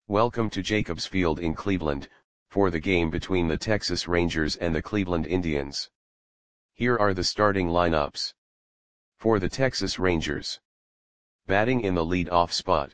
Welcome to Jacobs Field in Cleveland, for the game between the Texas Rangers and the Cleveland Indians. Here are the starting lineups. For the Texas Rangers. Batting in the lead-off spot.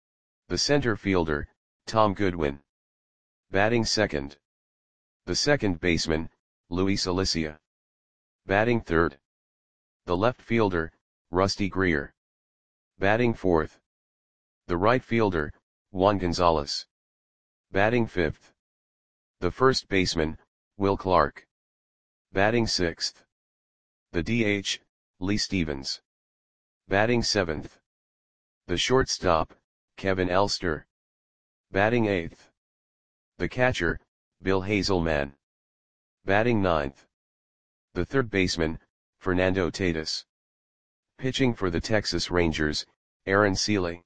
The center fielder, Tom Goodwin. Batting second. The second baseman, Luis Alicia. Batting third. The left fielder, Rusty Greer. Batting fourth. The right fielder, Juan Gonzalez. Batting fifth. The first baseman, Will Clark. Batting sixth. The DH, Lee Stevens. Batting seventh. The shortstop, Kevin Elster. Batting eighth. The catcher, Bill Hazelman. Batting ninth. The third baseman, Fernando Tatis. Pitching for the Texas Rangers, Aaron Sele.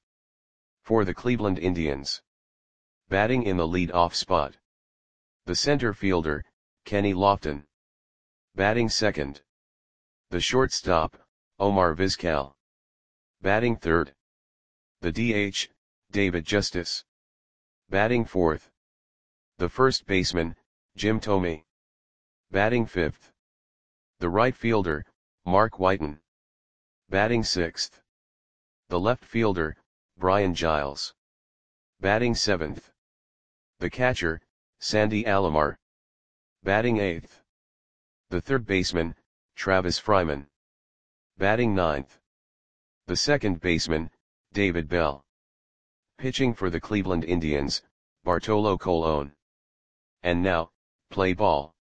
For the Cleveland Indians. Batting in the lead-off spot. The center fielder, Kenny Lofton. Batting second. The shortstop, Omar Vizquel. Batting third. The DH, David Justice. Batting fourth. The first baseman, Jim Thome. Batting fifth. The right fielder, Mark Whiten. Batting sixth. The left fielder, Brian Giles. Batting seventh. The catcher, Sandy Alomar. Batting eighth. The third baseman, Travis Fryman. Batting ninth. The second baseman, David Bell. Pitching for the Cleveland Indians, Bartolo Colon. And now, play ball.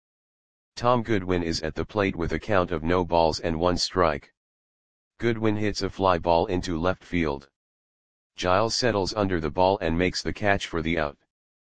Tom Goodwin is at the plate with a count of no balls and one strike. Goodwin hits a fly ball into left field. Giles settles under the ball and makes the catch for the out.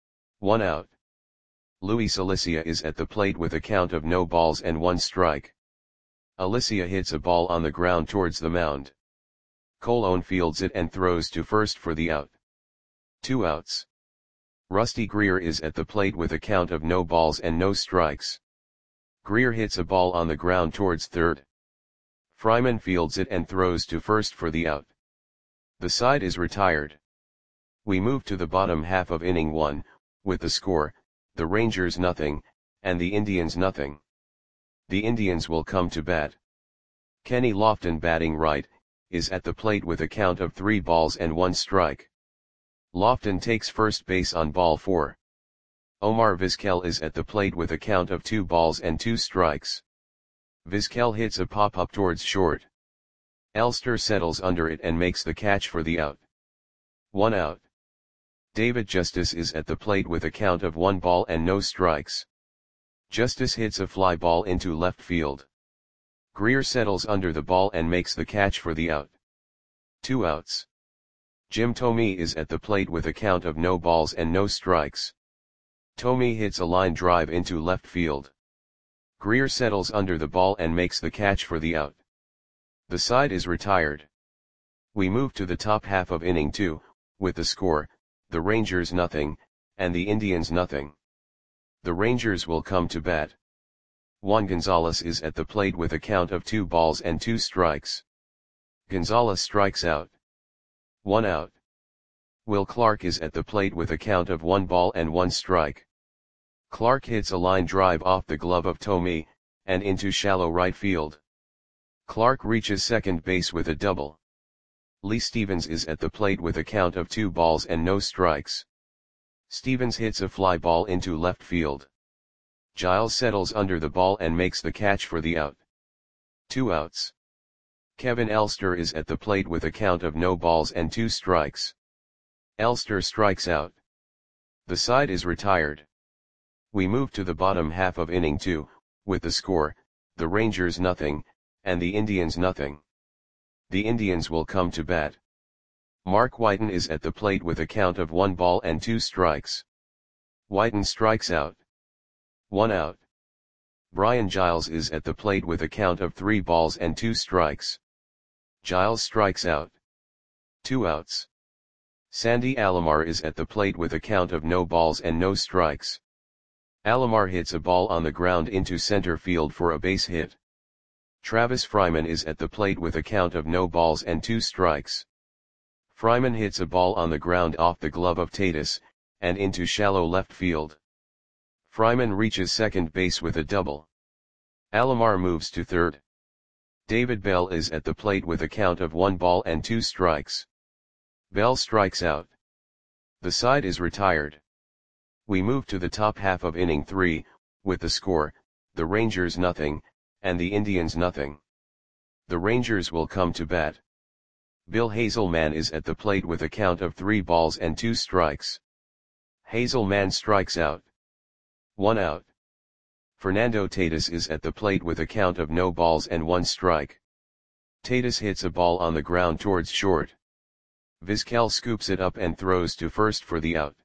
1 out. Luis Alicia is at the plate with a count of no balls and one strike. Alicia hits a ball on the ground towards the mound. Colon fields it and throws to first for the out. 2 outs. Rusty Greer is at the plate with a count of no balls and no strikes. Greer hits a ball on the ground towards third. Fryman fields it and throws to first for the out. The side is retired. We move to the bottom half of inning 1, with the score, the Rangers nothing, and the Indians nothing. The Indians will come to bat. Kenny Lofton, batting right, is at the plate with a count of 3 balls and 1 strike. Lofton takes first base on ball 4. Omar Vizquel is at the plate with a count of 2 balls and 2 strikes. Vizquel hits a pop-up towards short. Elster settles under it and makes the catch for the out. 1 out. David Justice is at the plate with a count of 1 ball and no strikes. Justice hits a fly ball into left field. Greer settles under the ball and makes the catch for the out. 2 outs. Jim Thome is at the plate with a count of no balls and no strikes. Thome hits a line drive into left field. Greer settles under the ball and makes the catch for the out. The side is retired. We move to the top half of inning 2, with the score, the Rangers nothing, and the Indians nothing. The Rangers will come to bat. Juan Gonzalez is at the plate with a count of 2 balls and 2 strikes. Gonzalez strikes out. 1 out. Will Clark is at the plate with a count of 1 ball and 1 strike. Clark hits a line drive off the glove of Thome, and into shallow right field. Clark reaches second base with a double. Lee Stevens is at the plate with a count of 2 balls and no strikes. Stevens hits a fly ball into left field. Giles settles under the ball and makes the catch for the out. 2 outs. Kevin Elster is at the plate with a count of no balls and 2 strikes. Elster strikes out. The side is retired. We move to the bottom half of inning 2, with the score, the Rangers nothing, and the Indians nothing. The Indians will come to bat. Mark Whiten is at the plate with a count of 1 ball and 2 strikes. Whiten strikes out. 1 out. Brian Giles is at the plate with a count of 3 balls and 2 strikes. Giles strikes out. 2 outs. Sandy Alomar is at the plate with a count of no balls and no strikes. Alomar hits a ball on the ground into center field for a base hit. Travis Fryman is at the plate with a count of no balls and 2 strikes. Fryman hits a ball on the ground off the glove of Tatis, and into shallow left field. Fryman reaches second base with a double. Alomar moves to third. David Bell is at the plate with a count of 1 ball and 2 strikes. Bell strikes out. The side is retired. We move to the top half of inning 3, with the score, the Rangers nothing, and the Indians nothing. The Rangers will come to bat. Bill Hazelman is at the plate with a count of 3 balls and 2 strikes. Hazelman strikes out. 1 out. Fernando Tatis is at the plate with a count of no balls and 1 strike. Tatis hits a ball on the ground towards short. Vizquel scoops it up and throws to first for the out.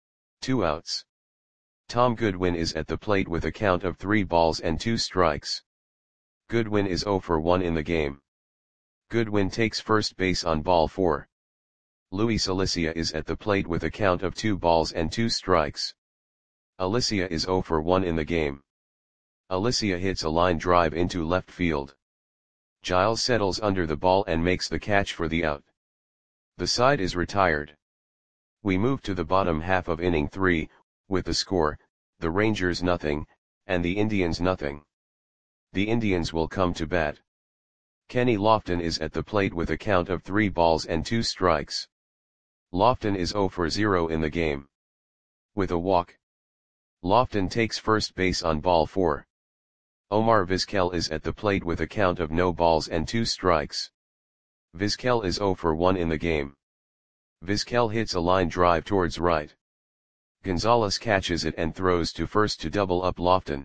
2 outs. Tom Goodwin is at the plate with a count of 3 balls and 2 strikes. Goodwin is 0 for 1 in the game. Goodwin takes first base on ball 4. Luis Alicia is at the plate with a count of 2 balls and 2 strikes. Alicia is 0 for 1 in the game. Alicia hits a line drive into left field. Giles settles under the ball and makes the catch for the out. The side is retired. We move to the bottom half of inning 3, with the score, the Rangers nothing, and the Indians nothing. The Indians will come to bat. Kenny Lofton is at the plate with a count of 3 balls and 2 strikes. Lofton is 0 for 0 in the game. With a walk. Lofton takes first base on ball 4. Omar Vizquel is at the plate with a count of no balls and 2 strikes. Vizquel is 0 for 1 in the game. Vizquel hits a line drive towards right. Gonzalez catches it and throws to first to double up Lofton.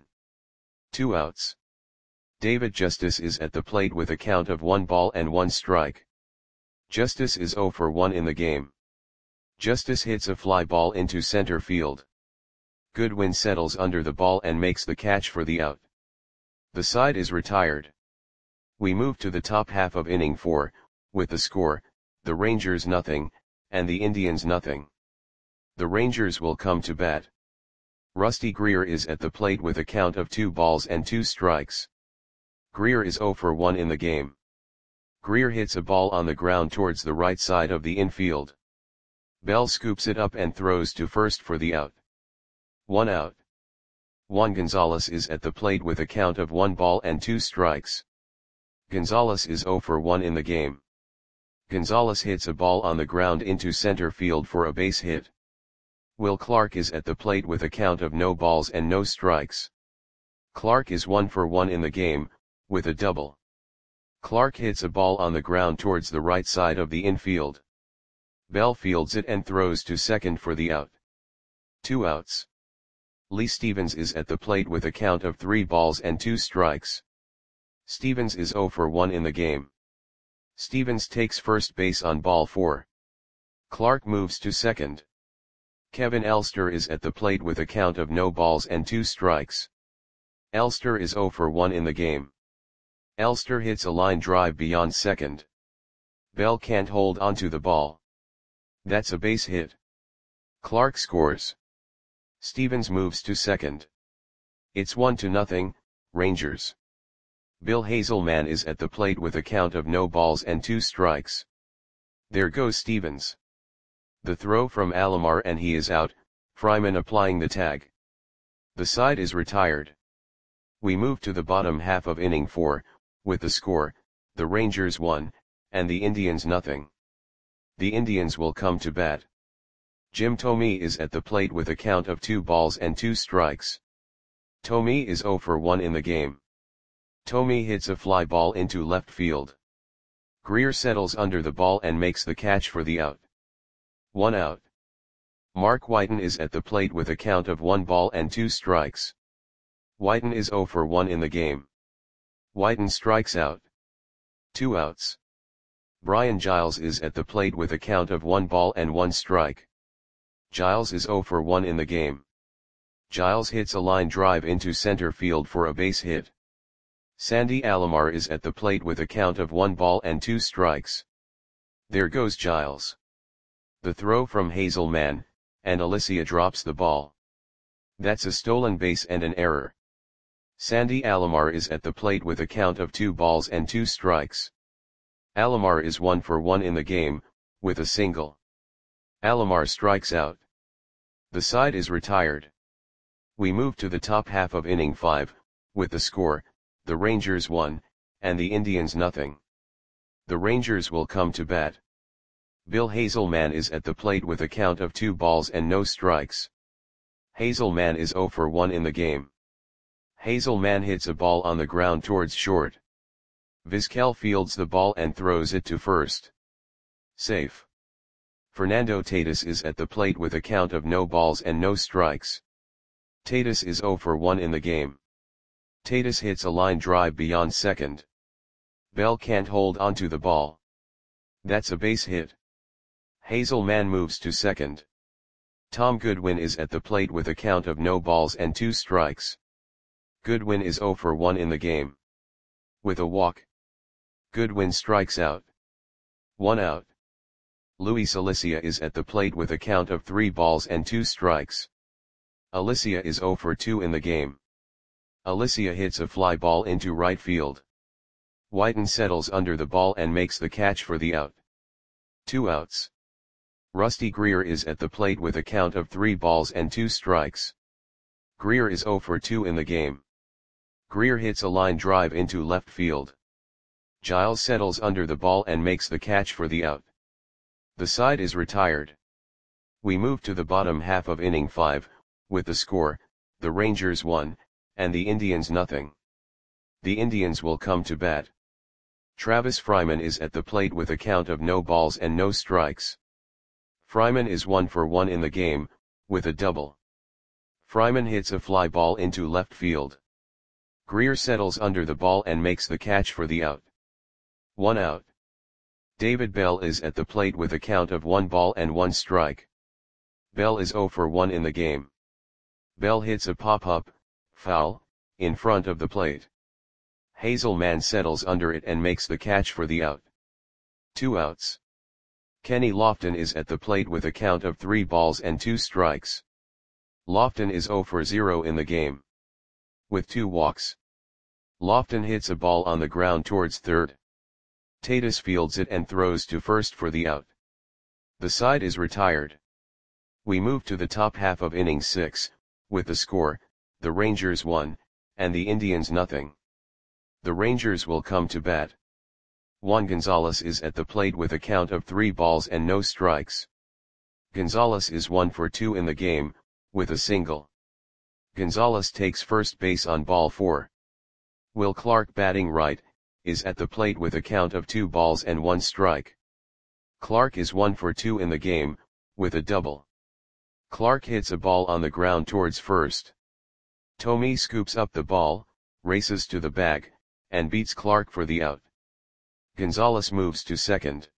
2 outs. David Justice is at the plate with a count of 1 ball and 1 strike. Justice is 0 for 1 in the game. Justice hits a fly ball into center field. Goodwin settles under the ball and makes the catch for the out. The side is retired. We move to the top half of inning 4, with the score, the Rangers nothing, and the Indians nothing. The Rangers will come to bat. Rusty Greer is at the plate with a count of 2 balls and 2 strikes. Greer is 0 for 1 in the game. Greer hits a ball on the ground towards the right side of the infield. Bell scoops it up and throws to first for the out. 1 out. Juan Gonzalez is at the plate with a count of 1 ball and 2 strikes. Gonzalez is 0 for 1 in the game. Gonzalez hits a ball on the ground into center field for a base hit. Will Clark is at the plate with a count of no balls and no strikes. Clark is 1 for 1 in the game, with a double. Clark hits a ball on the ground towards the right side of the infield. Bell fields it and throws to second for the out. 2 outs. Lee Stevens is at the plate with a count of 3 balls and 2 strikes. Stevens is 0 for 1 in the game. Stevens takes first base on ball 4. Clark moves to second. Kevin Elster is at the plate with a count of no balls and 2 strikes. Elster is 0 for 1 in the game. Elster hits a line drive beyond second. Bell can't hold onto the ball. That's a base hit. Clark scores. Stevens moves to second. It's 1-0, Rangers. Bill Hazelman is at the plate with a count of no balls and 2 strikes. There goes Stevens. The throw from Alomar and he is out, Fryman applying the tag. The side is retired. We move to the bottom half of inning 4, with the score, the Rangers 1, and the Indians nothing. The Indians will come to bat. Jim Thome is at the plate with a count of 2 balls and 2 strikes. Thome is 0 for 1 in the game. Thome hits a fly ball into left field. Greer settles under the ball and makes the catch for the out. 1 out. Mark Whiten is at the plate with a count of 1 ball and 2 strikes. Whiten is 0 for 1 in the game. Whiten strikes out. 2 outs. Brian Giles is at the plate with a count of 1 ball and 1 strike. Giles is 0 for 1 in the game. Giles hits a line drive into center field for a base hit. Sandy Alomar is at the plate with a count of 1 ball and 2 strikes. There goes Giles. The throw from Hazelman, and Alicia drops the ball. That's a stolen base and an error. Sandy Alomar is at the plate with a count of 2 balls and 2 strikes. Alomar is 1 for 1 in the game, with a single. Alomar strikes out. The side is retired. We move to the top half of inning 5, with the score, the Rangers 1, and the Indians nothing. The Rangers will come to bat. Bill Hazelman is at the plate with a count of 2 balls and no strikes. Hazelman is 0 for 1 in the game. Hazelman hits a ball on the ground towards short. Vizquel fields the ball and throws it to first. Safe. Fernando Tatis is at the plate with a count of no balls and no strikes. Tatis is 0 for 1 in the game. Tatis hits a line drive beyond second. Bell can't hold onto the ball. That's a base hit. Hazelman moves to second. Tom Goodwin is at the plate with a count of no balls and 2 strikes. Goodwin is 0 for 1 in the game. With a walk, Goodwin strikes out. 1 out. Luis Alicia is at the plate with a count of 3 balls and 2 strikes. Alicia is 0 for 2 in the game. Alicia hits a fly ball into right field. Whiten settles under the ball and makes the catch for the out. 2 outs. Rusty Greer is at the plate with a count of 3 balls and 2 strikes. Greer is 0 for 2 in the game. Greer hits a line drive into left field. Giles settles under the ball and makes the catch for the out. The side is retired. We move to the bottom half of inning 5, with the score, the Rangers 1, and the Indians nothing. The Indians will come to bat. Travis Fryman is at the plate with a count of no balls and no strikes. Fryman is 1 for 1 in the game, with a double. Fryman hits a fly ball into left field. Greer settles under the ball and makes the catch for the out. 1 out. David Bell is at the plate with a count of 1 ball and 1 strike. Bell is 0 for 1 in the game. Bell hits a pop-up, foul, in front of the plate. Hazelman settles under it and makes the catch for the out. 2 outs. Kenny Lofton is at the plate with a count of 3 balls and 2 strikes. Lofton is 0 for 0 in the game. With 2 walks. Lofton hits a ball on the ground towards third. Tatis fields it and throws to first for the out. The side is retired. We move to the top half of inning 6, with the score, the Rangers 1, and the Indians nothing. The Rangers will come to bat. Juan Gonzalez is at the plate with a count of 3 balls and no strikes. Gonzalez is 1 for 2 in the game, with a single. Gonzalez takes first base on ball 4. Will Clark, batting right, is at the plate with a count of 2 balls and 1 strike. Clark is 1 for 2 in the game, with a double. Clark hits a ball on the ground towards first. Thome scoops up the ball, races to the bag, and beats Clark for the out. Gonzalez moves to second.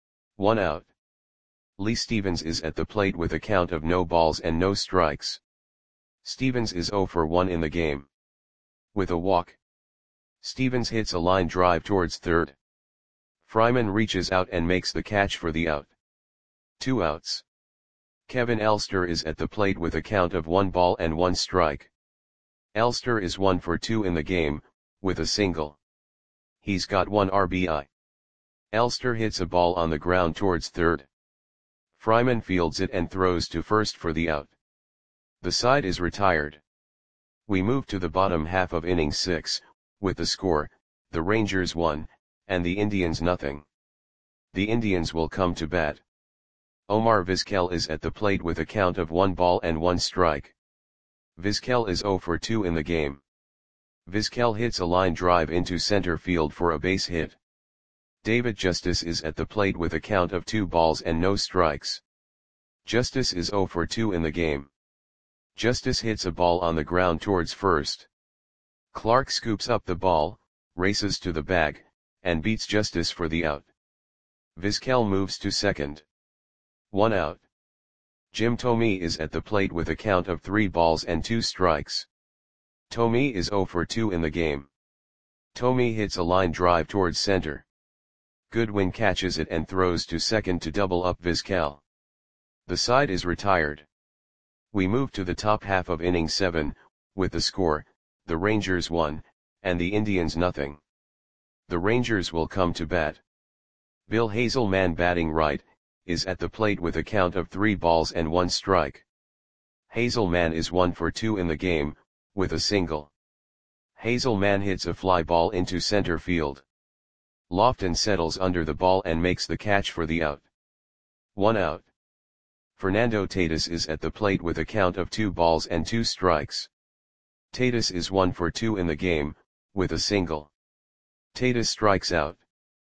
1 out. Lee Stevens is at the plate with a count of no balls and no strikes. Stevens is 0 for 1 in the game. With a walk, Stevens hits a line drive towards third. Fryman reaches out and makes the catch for the out. 2 outs. Kevin Elster is at the plate with a count of 1 ball and 1 strike. Elster is 1 for 2 in the game, with a single. He's got 1 RBI. Elster hits a ball on the ground towards third. Fryman fields it and throws to first for the out. The side is retired. We move to the bottom half of inning 6, with the score, the Rangers 1, and the Indians nothing. The Indians will come to bat. Omar Vizquel is at the plate with a count of 1 ball and 1 strike. Vizquel is 0 for 2 in the game. Vizquel hits a line drive into center field for a base hit. David Justice is at the plate with a count of 2 balls and no strikes. Justice is 0 for 2 in the game. Justice hits a ball on the ground towards first. Clark scoops up the ball, races to the bag, and beats Justice for the out. Vizquel moves to second. 1 out. Jim Thome is at the plate with a count of 3 balls and 2 strikes. Thome is 0 for 2 in the game. Thome hits a line drive towards center. Goodwin catches it and throws to second to double up Vizquel. The side is retired. We move to the top half of inning 7, with the score, the Rangers 1, and the Indians nothing. The Rangers will come to bat. Bill Hazelman, batting right, is at the plate with a count of 3 balls and 1 strike. Hazelman is 1 for 2 in the game, with a single. Hazelman hits a fly ball into center field. Lofton settles under the ball and makes the catch for the out. 1 out. Fernando Tatis is at the plate with a count of 2 balls and 2 strikes. Tatis is 1 for 2 in the game, with a single. Tatis strikes out.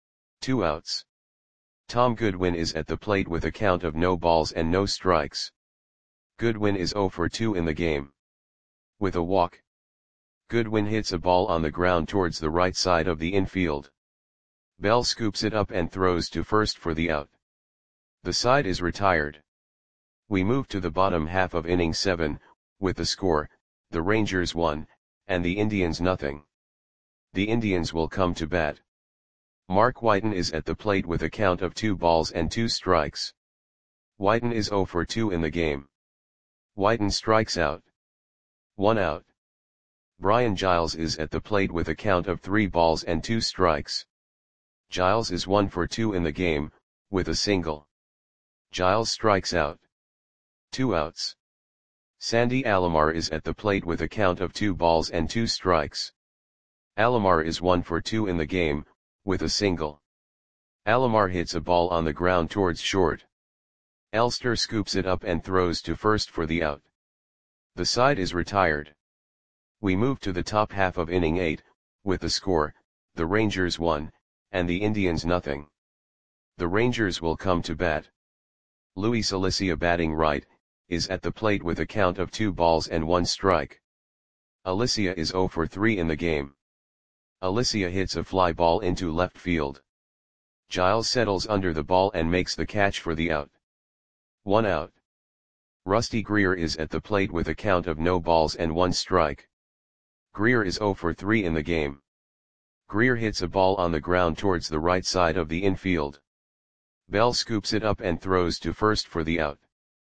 2 outs. Tom Goodwin is at the plate with a count of no balls and no strikes. Goodwin is 0 for 2 in the game. With a walk. Goodwin hits a ball on the ground towards the right side of the infield. Bell scoops it up and throws to first for the out. The side is retired. We move to the bottom half of inning 7, with the score, the Rangers 1, and the Indians nothing. The Indians will come to bat. Mark Whiten is at the plate with a count of 2 balls and 2 strikes. Whiten is 0 for 2 in the game. Whiten strikes out. 1 out. Brian Giles is at the plate with a count of 3 balls and 2 strikes. Giles is 1 for 2 in the game, with a single. Giles strikes out. 2 outs. Sandy Alomar is at the plate with a count of 2 balls and 2 strikes. Alomar is 1 for 2 in the game, with a single. Alomar hits a ball on the ground towards short. Elster scoops it up and throws to first for the out. The side is retired. We move to the top half of inning 8, with the score, the Rangers 1, and the Indians nothing. The Rangers will come to bat. Luis Alicia, batting right, is at the plate with a count of 2 balls and 1 strike. Alicia is 0 for 3 in the game. Alicia hits a fly ball into left field. Giles settles under the ball and makes the catch for the out. 1 out. Rusty Greer is at the plate with a count of no balls and 1 strike. Greer is 0 for 3 in the game. Greer hits a ball on the ground towards the right side of the infield. Bell scoops it up and throws to first for the out.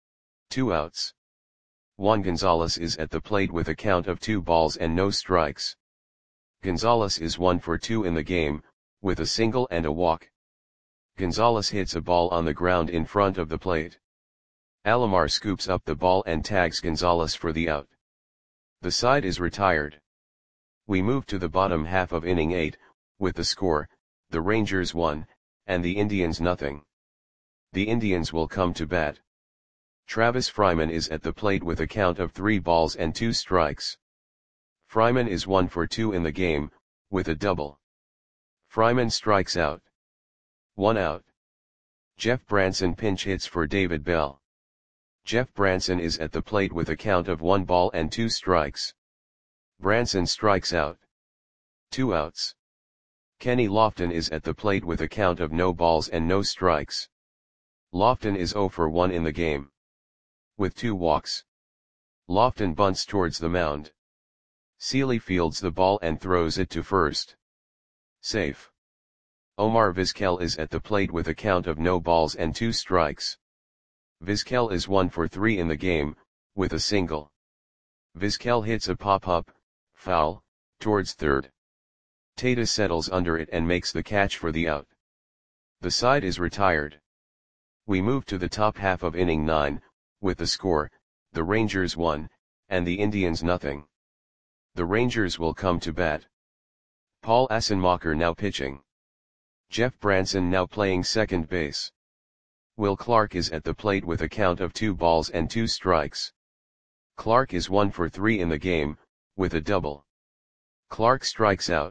2 outs. Juan Gonzalez is at the plate with a count of 2 balls and no strikes. Gonzalez is 1 for 2 in the game, with a single and a walk. Gonzalez hits a ball on the ground in front of the plate. Alomar scoops up the ball and tags Gonzalez for the out. The side is retired. We move to the bottom half of inning 8, with the score, the Rangers 1, and the Indians nothing. The Indians will come to bat. Travis Fryman is at the plate with a count of 3 balls and 2 strikes. Fryman is 1 for 2 in the game, with a double. Fryman strikes out. 1 out. Jeff Branson pinch hits for David Bell. Jeff Branson is at the plate with a count of 1 ball and 2 strikes. Branson strikes out. 2 outs. Kenny Lofton is at the plate with a count of no balls and no strikes. Lofton is 0 for 1 in the game. With 2 walks. Lofton bunts towards the mound. Seeley fields the ball and throws it to first. Safe. Omar Vizquel is at the plate with a count of no balls and 2 strikes. Vizquel is 1 for 3 in the game, with a single. Vizquel hits a pop-up, foul, towards third. Tatis settles under it and makes the catch for the out. The side is retired. We move to the top half of inning 9, with the score, the Rangers 1, and the Indians nothing. The Rangers will come to bat. Paul Assenmacher now pitching. Jeff Branson now playing second base. Will Clark is at the plate with a count of 2 balls and 2 strikes. Clark is 1 for 3 in the game, with a double. Clark strikes out.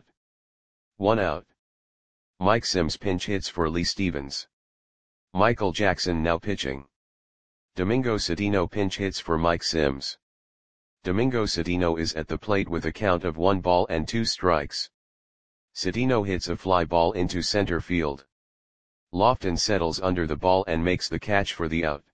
1 out. Mike Sims pinch hits for Lee Stevens. Michael Jackson now pitching. Domingo Cedeno pinch hits for Mike Sims. Domingo Cedeno is at the plate with a count of 1 ball and 2 strikes. Cedeno hits a fly ball into center field. Lofton settles under the ball and makes the catch for the out.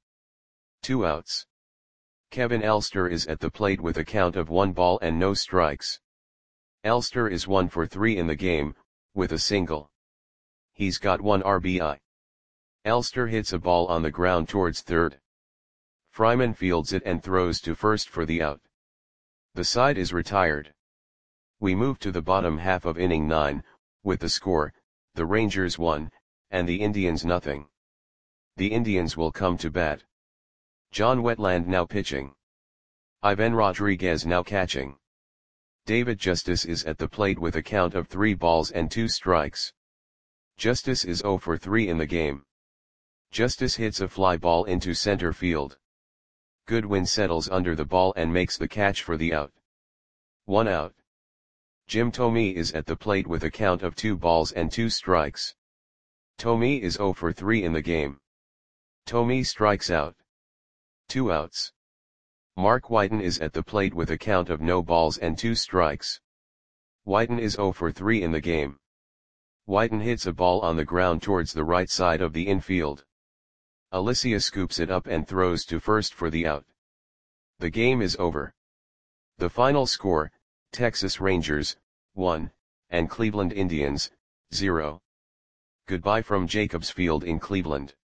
2 outs. Kevin Elster is at the plate with a count of 1 ball and no strikes. Elster is 1 for 3 in the game, with a single. He's got 1 RBI. Elster hits a ball on the ground towards third. Fryman fields it and throws to first for the out. The side is retired. We move to the bottom half of inning 9, with the score, the Rangers 1, and the Indians nothing. The Indians will come to bat. John Wetland now pitching. Ivan Rodriguez now catching. David Justice is at the plate with a count of 3 balls and 2 strikes. Justice is 0 for 3 in the game. Justice hits a fly ball into center field. Goodwin settles under the ball and makes the catch for the out. 1 out. Jim Thome is at the plate with a count of 2 balls and 2 strikes. Thome is 0 for 3 in the game. Thome strikes out. 2 outs. Mark Whiten is at the plate with a count of no balls and 2 strikes. Whiten is 0 for 3 in the game. Whiten hits a ball on the ground towards the right side of the infield. Alicia scoops it up and throws to first for the out. The game is over. The final score, Texas Rangers, 1, and Cleveland Indians, 0. Goodbye from Jacobs Field in Cleveland.